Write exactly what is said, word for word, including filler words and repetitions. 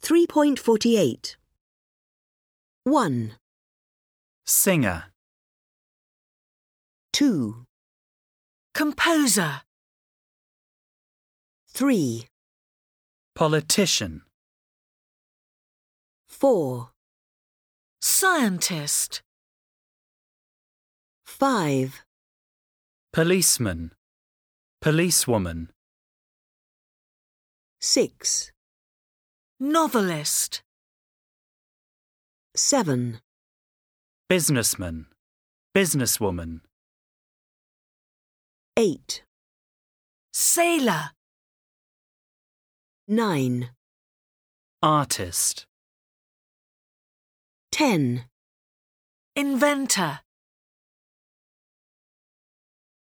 three point four eight. one, Singer. two, Composer. three, Politician. four, Scientist. five, Policeman. Policewoman. six, Novelist. seven, Businessman. Businesswoman. eight, Sailor. nine, Artist. ten. Inventor.